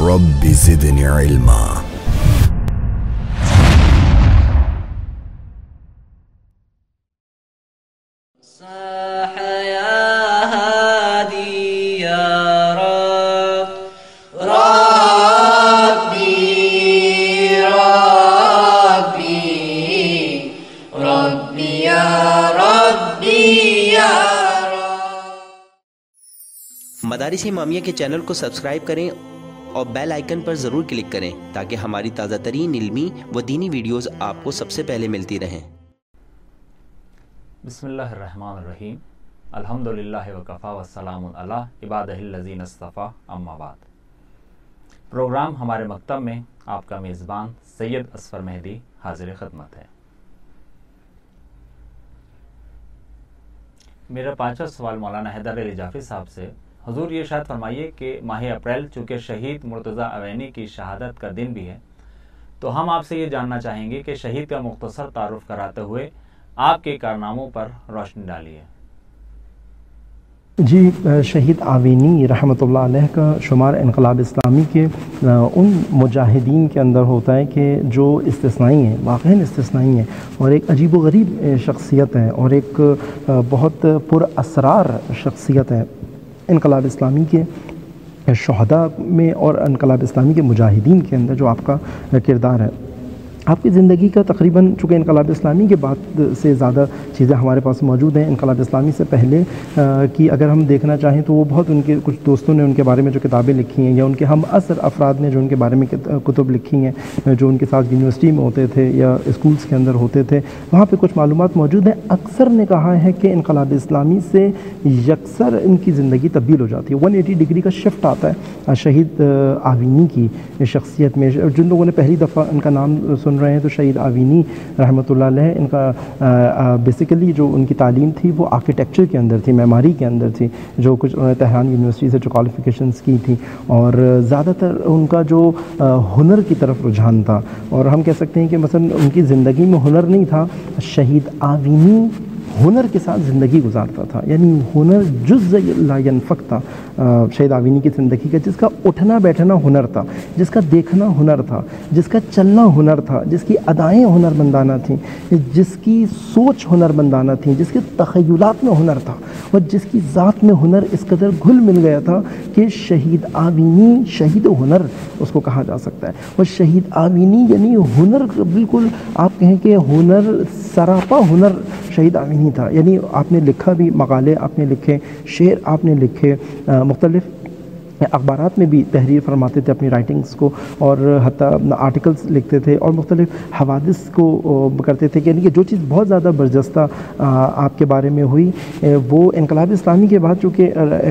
Rabbi ज़िदनी इल्मा। मदारिस Imamia के channel को subscribe करें और बेल आइकन पर ज़रूर क्लिक करें ताकि हमारी ताज़ा तरीन इल्मी व दीनी वीडियोज़ आपको सबसे पहले मिलती रहें। बिस्मिल्लाहिर्रहमानिर्रहीम। अल्हम्दुलिल्लाहि व कफ़ा व सलामुन अला इबादिहिल्लज़ीना इस्तफ़ा अम्मा बाद। प्रोग्राम हमारे मकतब में आपका मेज़बान सैयद असफ़र मेहदी हाज़िर खिदमत है। मेरा पाँचवा सवाल मौलाना हैदर अली जाफ़री साहब से, हुजूर ये शायद फरमाइए कि माह अप्रैल चूँकि शहीद मुर्तज़ा अवैनी की शहादत का दिन भी है, तो हम आपसे ये जानना चाहेंगे कि शहीद का मुख्तसर तारुफ़ कराते हुए आपके कारनामों पर रोशनी डालिए। जी, शहीद आवेनी रहमतुल्लाह अलैह का शुमार इनक़लाब इस्लामी के उन मुजाहिदीन के अंदर होता है कि जो इस्तिस्नाई हैं, वाक़ईन इस्तिस्नाई हैं और एक अजीब व गरीब शख्सियत है और एक बहुत पुरअसरार शख्सियत है इनक़लाब इस्लामी के शुहदा में और इनक़लाब इस्लामी के मुजाहिदीन के अंदर जो आपका किरदार है। आपकी ज़िंदगी का तकरीबन, चूँकि इनक़लाब इस्लामी के बाद से ज़्यादा चीज़ें हमारे पास मौजूद हैं, इनक़लाब इस्लामी से पहले की अगर हम देखना चाहें तो वो बहुत, उनके कुछ दोस्तों ने उनके बारे में जो किताबें लिखी हैं या उनके हम असर अफराद ने जो उनके बारे में कुतुब लिखी हैं, जो उनके साथ यूनिवर्सिटी में होते थे या स्कूल्स के अंदर होते थे, वहाँ पर कुछ मालूमात मौजूद हैं। अक्सर ने कहा है कि इनक़लाब इस्लामी से यकसर इनकी ज़िंदगी तब्दील हो जाती है, 180 डिग्री का शिफ्ट आता है शहीद आवेनी की शख्सियत में। जिन लोगों ने पहली दफ़ा इनका नाम सुन रहे हैं तो शहीद आवेनी रहमतुल्लाह अलैह, इनका बेसिकली जो उनकी तालीम थी वो आर्किटेक्चर के अंदर थी, मेमारी के अंदर थी, जो कुछ उन्होंने तेहरान यूनिवर्सिटी से जो क्वालिफ़िकेशंस की थी, और ज़्यादातर उनका जो हुनर की तरफ रुझान था। और हम कह सकते हैं कि मसलन उनकी ज़िंदगी में हुनर नहीं था, शहीद आवेनी हुनर के साथ ज़िंदगी गुजारता था, यानी हुनर जुज़् ला यनफ़क था शहीद आवेनी की ज़िंदगी का, जिसका उठना बैठना हुनर था, जिसका देखना हुनर था, जिसका चलना हुनर था, जिसकी अदाएँ हुनरमंदाना थीं, जिसकी सोच हुनरमंदाना थी, जिसके तख़य्युलात में हुनर था और जिसकी ज़ात में हुनर इस कदर घुल मिल गया था कि शहीद आवेनी शहीद हुनर उसको कहा जा सकता है। और शहीद आवेनी यानी हुनर, बिल्कुल आप कहें कि हुनर, सरापा हुनर शहीद आवेनी था। यानी आपने लिखा भी, मकाले आपने लिखे, शेर आपने लिखे, मुख्तलिफ़ अखबारात में भी तहरीर फरमाते थे अपनी राइटिंग्स को, और हत्ता आर्टिकल्स लिखते थे और मुख्तलिफ़ हवादिस को करते थे। यानी कि जो चीज़ बहुत ज़्यादा बर्जस्ता आपके बारे में हुई वो इनक़लाब इस्लामी के बाद, चूँकि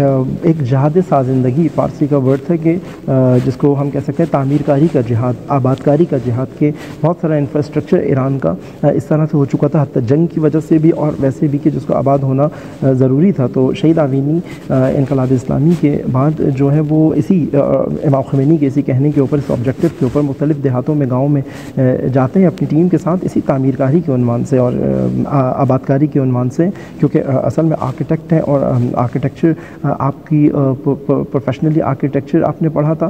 एक जहाद साजिंदगी फ़ारसी का वर्ड था कि जिसको हम कह सकते हैं तामीरकारी का जिहाद, आबादकारी का जिहाद, के बहुत सारा इंफ्रास्ट्रक्चर ईरान का इस तरह से हो चुका था, हत्ता जंग की वजह से भी और वैसे भी कि जिसको आबाद होना ज़रूरी था। तो शहीद आवेनी इनक़लाब इस्लामी के बाद जो है वो इसी इमाम ख़ुमैनी के इसी कहने के ऊपर, इस ऑब्जेक्टिव के ऊपर मुख्तलिफ़ देहातों में, गाँव में जाते हैं अपनी टीम के साथ, इसी तामीरकारी के उन्वान से और आबादकारी के उन्वान से, क्योंकि असल में आर्किटेक्ट हैं और आर्किटेक्चर आपकी प्रोफेशनली आर्किटेक्चर आपने पढ़ा था,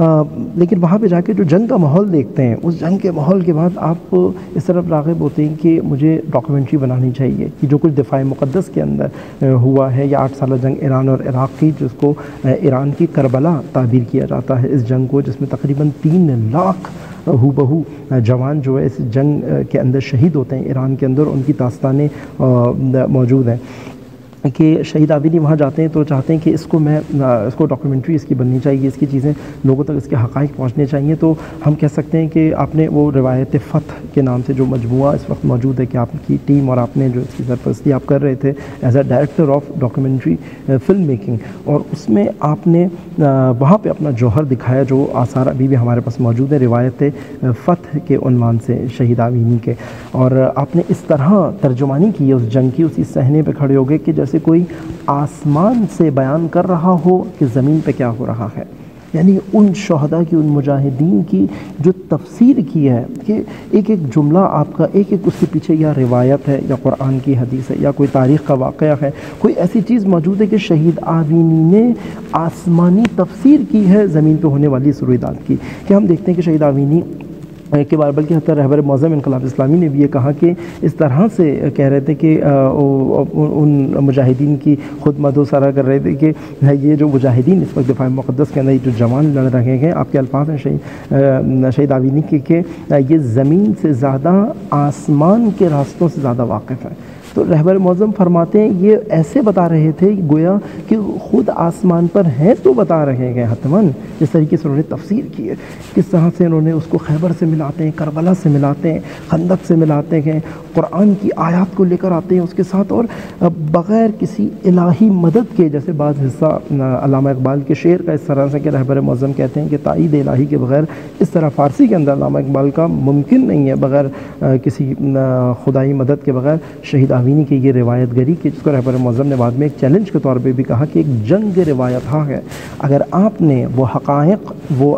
लेकिन वहाँ पे जाके जो जंग का माहौल देखते हैं, उस जंग के माहौल के बाद आप इस तरफ राग़िब होते हैं कि मुझे डॉक्यूमेंट्री बनानी चाहिए कि जो कुछ दिफ़ाए मुक़द्दस के अंदर हुआ है, या 8 साल जंग ईरान और इराक़ की, जिसको ईरान की करबला ताबीर किया जाता है इस जंग को, जिसमें तकरीबन 3 लाख हूबहू जवान जो है इस जंग के अंदर शहीद होते हैं ईरान के अंदर, उनकी दास्तानें मौजूद हैं। कि शहीद आवेनी वहाँ जाते हैं तो चाहते हैं कि इसको डॉक्यूमेंट्री इसकी बननी चाहिए, इसकी चीज़ें लोगों तक, इसके हक़ाइक़ पहुँचने चाहिए। तो हम कह सकते हैं कि आपने वो रिवायत फ़तह के नाम से जो मजमूआ इस वक्त मौजूद है, कि आपकी टीम और आपने जो इसकी सरपरस्ती आप कर रहे थे as a director of documentary film making, और उसमें आपने वहाँ पर अपना जौहर दिखाया, जो आसार अभी भी हमारे पास मौजूद है रिवायत फ़तह के उन्वान से शहीद आवेनी के। और आपने इस तरह तर्जुमानी की है उस जंग की, उसी सहने पर खड़े हो गए कि जैसे कोई आसमान से बयान कर रहा हो कि ज़मीन पे क्या हो रहा है। यानी उन शहदा की, उन मुजाहिदीन की जो तफसीर की है कि एक एक जुमला आपका, एक एक उसके पीछे या रिवायत है या कुरान की हदीस है या कोई तारीख़ का वाक़या है, कोई ऐसी चीज़ मौजूद है कि शहीद आवीनी ने आसमानी तफसीर की है ज़मीन पर होने वाली इस रुइदाद की। कि हम देखते हैं कि शहीद आवीनी के बार, बल्कि हत्ता रहबर मौज़म इनक़लाब इस्लामी ने भी ये कहा कि इस तरह से कह रहे थे कि उन मुजाहिदीन की ख़ुद मदोसरा कर रहे थे कि ये जो मुजाहिदीन इस वक्त दिफ़ा मुक़द्दस के अंदर जो जवान लड़ रहे हैं, आपके अल्फाज़ हैं शहीद आवीनी के ये ज़मीन से ज़्यादा आसमान के रास्तों से ज़्यादा वाक़िफ़ है। तो रहबर मौज़म फरमाते हैं ये ऐसे बता रहे थे गोया कि ख़ुद आसमान पर हैं तो बता रहे हैं हतमन। जिस तरीके से उन्होंने तफसीर की है, किस तरह से उन्होंने उसको खैबर से मिलाते हैं, करबला से मिलाते हैं, खंदक से मिलाते हैं, कुरान की आयत को लेकर आते हैं उसके साथ, और बग़ैर किसी इलाही मदद के, जैसे बाज़ हिस्सा अल्लामा इकबाल के शेर का इस तरह से कि रहबर मौज़म कहते हैं कि ताईद इलाही के बग़ैर, इस तरह फ़ारसी के अंदर अल्लामा इकबाल का मुमकिन नहीं है बग़ैर किसी खुदाई मदद के बग़ैर शहीद आवीनी की ये रिवायत गरी कि जिसको रहबर मौज़म ने बाद में एक चैलेंज के तौर पे भी कहा कि एक जंग रिवायत है। अगर आपने वो हक़ाइक़, वो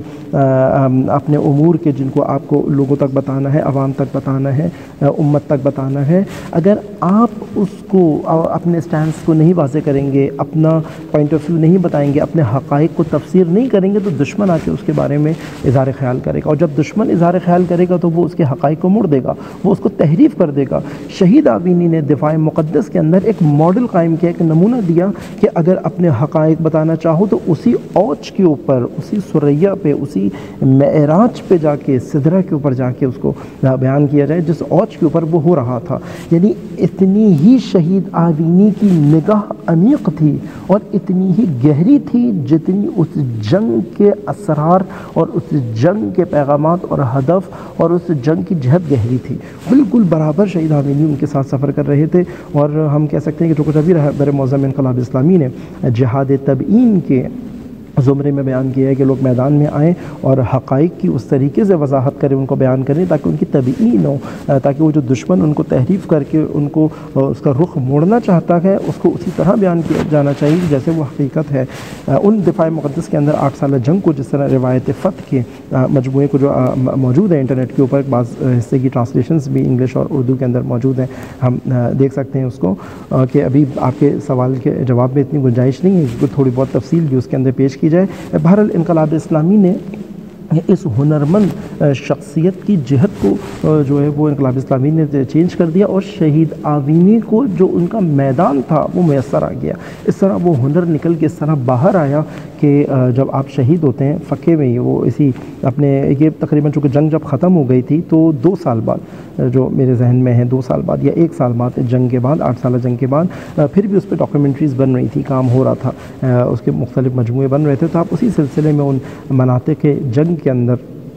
अपने उमूर के जिनको आपको लोगों तक बताना है, अवाम तक बताना है, उम्मत तक बताना है, अगर आप उसको अपने स्टैंड को नहीं वाज़े करेंगे, अपना पॉइंट ऑफ व्यू नहीं बताएंगे, अपने हक़ाइक़ को तफसीर नहीं करेंगे, तो दुश्मन आके उसके बारे में इज़हार ख़याल करेगा, और जब दुश्मन इज़हार ख़याल करेगा तो वो उसके हक़ाइक़ को मोड़ देगा, वो उसको तहरीफ़ कर देगा। शहीद आवीनी ने दिफ़ा मुक़द्दस के अंदर एक मॉडल कायम किया, एक नमूना दिया कि अगर अपने हक़ाइक़ बताना चाहो तो उसी औच के ऊपर, उसी सुरैया पे, उसी मेराज पे जाके, सिदरा के ऊपर जाके उसको बयान किया जाए जिस औच के ऊपर वो हो रहा था। यानी इतनी ही शहीद आवीनी की निगाह अमीक़ थी और इतनी ही गहरी थी जितनी उस जंग के असरार और उस जंग के पैगामात और हदफ और उस जंग की जहत गहरी थी। बिल्कुल बराबर शहीद आवीनी उनके साथ सफ़र कर रहे थे। और हम कह सकते हैं कि जो कुछ अभी रहबर मौज़म इनक़लाब इस्लामी ने जिहाद तबईन के ज़ुमरे में बयान किया है कि लोग मैदान में आएँ और हक़ाइक़ की उस तरीके से वजाहत करें, उनको बयान करें ताकि उनकी तबईन हो, ताकि वो जो दुश्मन उनको तहरीफ़ करके उनको उसका रुख मोड़ना चाहता है उसको उसी तरह बयान किया जाना चाहिए जैसे वो हकीकत है। उन दिफ़ा मुक़द्दस के अंदर 8 साल जंग को, जिस तरह रिवायत फ़तह के मजमूए को जो मौजूद है इंटरनेट के ऊपर, बाज़ हिस्से की ट्रांसलेशंस भी इंग्लिश और उर्दू के अंदर मौजूद हैं, हम देख सकते हैं उसको, कि अभी आपके सवाल के जवाब में इतनी गुंजाइश नहीं है कि थोड़ी बहुत तफसील भी उसके अंदर पेश की जाए। बहरहाल इनक़लाब इस्लामी ने इस हुनरमंद शख्सियत की जहत को जो है वो इनक़लाब इस्लामी ने चेंज कर दिया और शहीद आवीनी को जो उनका मैदान था वो मैसर आ गया। इस तरह वो हुनर निकल के इस तरह बाहर आया कि जब आप शहीद होते हैं फ़क़े में ही, वो इसी अपने ये तकरीबन चूँकि जंग जब ख़त्म हो गई थी तो 2 साल बाद, जो मेरे जहन में है 2 साल बाद या 1 साल बाद जंग के बाद, 8 साल जंग के बाद, फिर भी उस पर डॉक्यूमेंट्रीज़ बन रही थी, काम हो रहा था, उसके मुख्तलिफ़ मजमूए बन रहे थे। तो आप उसी सिलसिले में उन मनाते के जंग के अंदर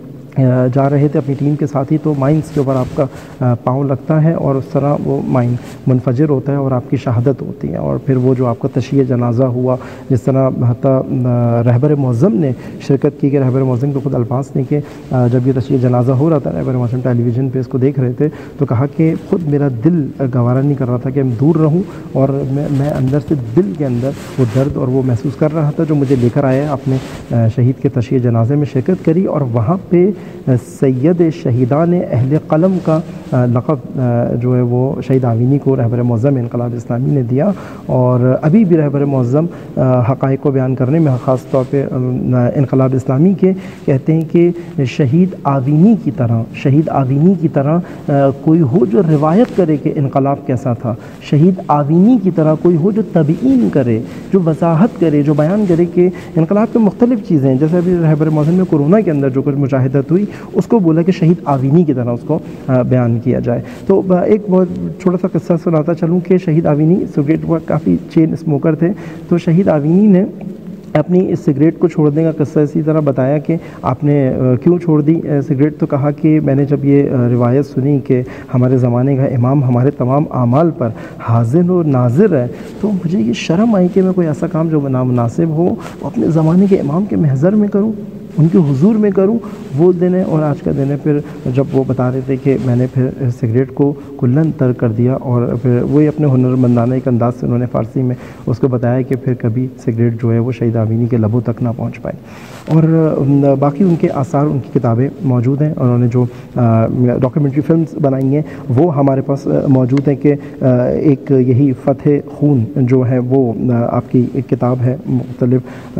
जा रहे थे अपनी टीम के साथ ही, तो माइंस के ऊपर आपका पाँव लगता है और उस तरह वो माइन मुनफजर होता है और आपकी शहादत होती है। और फिर वो जो आपका तशय्ये जनाजा हुआ, जिस तरह हत्ता रहबर मौज़म ने शिरकत की, कि रहबर मौज़म को खुद अल्फाज ने कि जब ये तशय्ये जनाजा हो रहा था, रहबर मौज़म टेलीविज़न पे इसको देख रहे थे तो कहा कि ख़ुद मेरा दिल गवारा नहीं कर रहा था कि मैं दूर रहूँ, और मैं अंदर से दिल के अंदर वो दर्द और वो महसूस कर रहा था जो मुझे लेकर आया अपने शहीद के तशय्ये जनाजे में शिरकत करी। और वहाँ पे सैयद शहीदान अहले कलम का लक़ब जो है वो शहीद आवीनी को रहबर मौज़म इनक़लाब इस्लामी ने दिया। और अभी भी रहबर मौज़म हक़ाइक़ को बयान करने में ख़ास तौर पे इनक़लाब इस्लामी के कहते हैं कि शहीद आवीनी की तरह कोई हो जो रिवायत करे कि इनक़लाब कैसा था, शहीद आवीनी की तरह कोई हो जो तबईन करे, जो वजाहत करे, जो बयान करे कि इनक़लाब के मुख्तलिफ़ चीज़ें हैं। जैसे अभी रहबर मौज़म में कोरोना के अंदर जो कुछ मुशाहिदत हुई उसको बोला कि शहीद आवीनी की तरह उसको बयान किया जाए। तो एक बहुत छोटा सा किस्सा सुनाता चलूँ कि शहीद आवीनी सिगरेट वो काफ़ी चेन स्मोकर थे, तो शहीद आवीनी ने अपनी इस सिगरेट को छोड़ने का किस्सा इसी तरह बताया कि आपने क्यों छोड़ दी सिगरेट। तो कहा कि मैंने जब ये रिवायत सुनी कि हमारे ज़माने का इमाम हमारे तमाम आमाल पर हाज़िर और नाज़िर है, तो मुझे ये शर्म आई कि मैं कोई ऐसा काम जो नामुनासिब हो अपने ज़माने के इमाम के महज़र में करूँ। उनके हुजूर में करूँ, वो दिन है और आज का दिन है। फिर जब वो बता रहे थे कि मैंने फिर सिगरेट को कुल्लन तर्क कर दिया, और फिर वही अपने हुनरमंदाना एक अंदाज से उन्होंने फ़ारसी में उसको बताया कि फिर कभी सिगरेट जो है वो शहीद आवीनी के लबों तक ना पहुँच पाए। और बाकी उनके आसार, उनकी किताबें मौजूद हैं, और उन्होंने जो डॉक्यूमेंट्री फ़िल्म्स बनाई हैं वो हमारे पास मौजूद हैं। कि एक यही फ़तेह खून जो है वो आपकी एक किताब है मुख्तलिफ,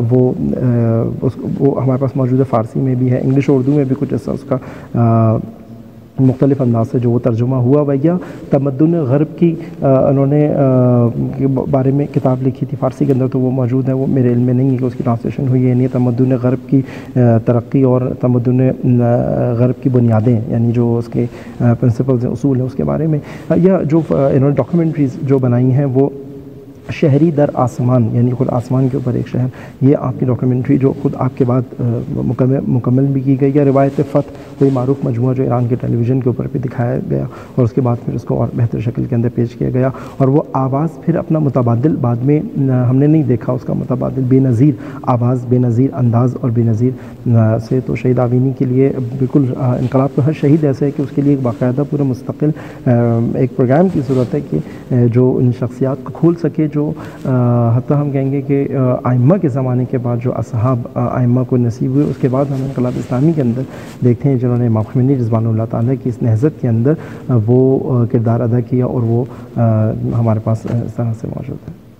वो हमारे पास मौजूद है, फ़ारसी में भी है, इंग्लिश और उर्दू में भी कुछ ऐसा उसका मुख्तलिफ अंदाज से जो वो तर्जुमा हुआ हुआ। या तमद्दुन ग़र्ब की उन्होंने के बारे में किताब लिखी थी फ़ारसी के अंदर, तो वो मौजूद है। वो मेरे इल्म में नहीं है कि उसकी ट्रांसलेशन हुई है नहीं। तमद्दुन ग़र्ब की तरक्की और तमद्दुन ग़र्ब की बुनियादें, यानी जो उसके प्रिंसिपल्स हैं, उसूल हैं, उसके बारे में। या जो इन्होंने डॉक्यूमेंट्रीज़ जो बनाई हैं वो शहरी दर आसमान, यानी खुद आसमान के ऊपर एक शहर, ये आपकी डॉक्यूमेंट्री जो खुद आपके बाद मुकम्मल भी की गई। या रिवायत फ़तह, कोई मारूफ मजमूआ जो ईरान के टेलीविज़न के ऊपर भी दिखाया गया और उसके बाद फिर उसको और बेहतर शक्ल के अंदर पेश किया गया। और वो आवाज़ फिर अपना मुतबादिल बाद में हमने नहीं देखा, उसका मुतबादिल बेनज़ीर आवाज़, बेनज़ीर अंदाज़ और बेनज़ीर से। तो शहीद आवीनी के लिए बिल्कुल इनकलाब तो हर शहीद ऐसा है कि उसके लिए एक बाकायदा पूरा मुस्तकिल एक प्रोग्राम की ज़रूरत है कि जो इन शख्सियात को खोल सके, जो हत्ता हम कहेंगे कि आइम्मा के ज़माने के बाद जो असहाब आइम्मा को नसीब हुए, उसके बाद हम इनकलाब इस्लामी के अंदर देखते हैं जिन्होंने इमाम ख़ुमैनी रिज़वानुल्लाह ताला की इस नहज़त के अंदर वो किरदार अदा किया, और वो हमारे पास इस तरह से मौजूद है।